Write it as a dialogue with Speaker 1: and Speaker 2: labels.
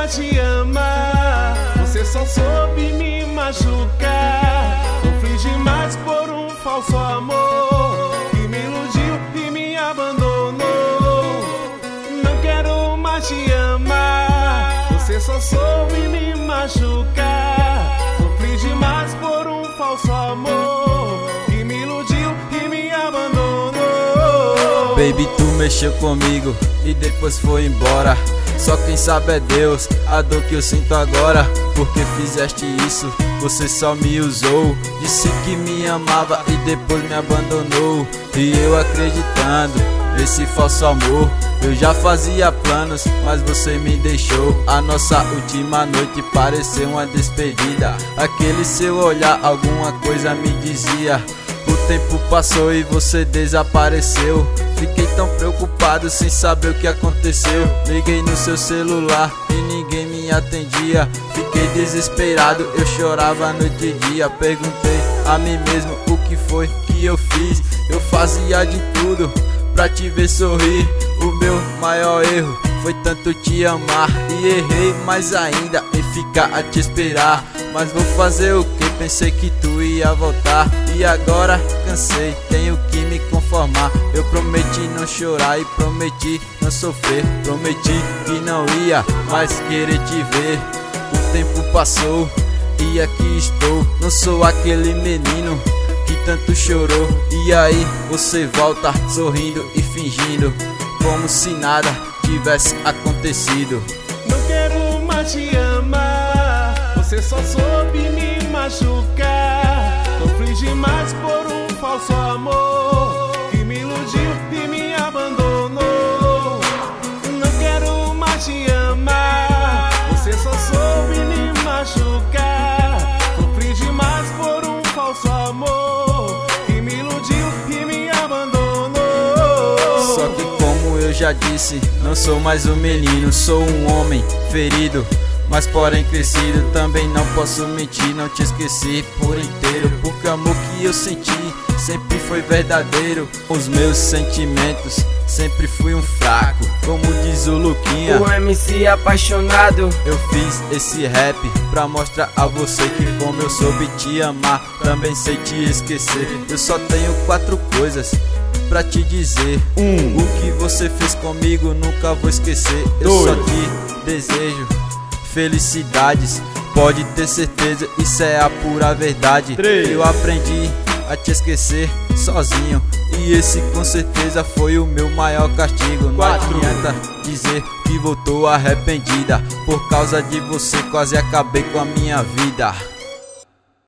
Speaker 1: mais te amar, você só soube me machucar. Sofri demais por um falso amor que me iludiu e me abandonou. Não quero mais te amar, você só soube me machucar. Sofri demais por um falso amor que me iludiu e me abandonou.
Speaker 2: Baby, tu mexeu comigo e depois foi embora. Só quem sabe é Deus, a dor que eu sinto agora. Porque fizeste isso, você só me usou. Disse que me amava e depois me abandonou. E eu acreditando nesse falso amor, eu já fazia planos, mas você me deixou. A nossa última noite pareceu uma despedida. Aquele seu olhar, alguma coisa me dizia. O tempo passou e você desapareceu. Fiquei tão preocupado sem saber o que aconteceu. Liguei no seu celular e ninguém me atendia. Fiquei desesperado, eu chorava noite e dia. Perguntei a mim mesmo o que foi que eu fiz. Eu fazia de tudo pra te ver sorrir. O meu maior erro foi tanto te amar. E errei mais ainda em ficar a te esperar. Mas vou fazer o que? Pensei que tu ia voltar. E agora cansei, tenho que me conformar. Eu prometi não chorar e prometi não sofrer. Prometi que não ia mais querer te ver. O tempo passou e aqui estou. Não sou aquele menino que tanto chorou. E aí você volta sorrindo e fingindo como se nada tivesse acontecido.
Speaker 1: Não quero mais te amar, você só soube me machucar. Sofri demais por um falso amor que me iludiu e me abandonou. Não quero mais te amar, você só soube me machucar. Sofri demais por um falso amor que me iludiu e me abandonou.
Speaker 2: Só que como eu já disse, não sou mais um menino, sou um homem ferido, mas porém crescido. Também não posso mentir, não te esqueci por inteiro. Porque o amor que eu senti sempre foi verdadeiro. Os meus sentimentos sempre fui um fraco, como diz o Luquinha,
Speaker 3: o MC apaixonado.
Speaker 2: Eu fiz esse rap pra mostrar a você que como eu soube te amar, também sei te esquecer. Eu só tenho 4 coisas pra te dizer. O que você fez comigo nunca vou esquecer. Eu só te desejo felicidades, pode ter certeza, isso é a pura verdade. Eu aprendi a te esquecer sozinho, e esse com certeza foi o meu maior castigo. Não adianta dizer que voltou arrependida, por causa de você quase acabei com a minha vida.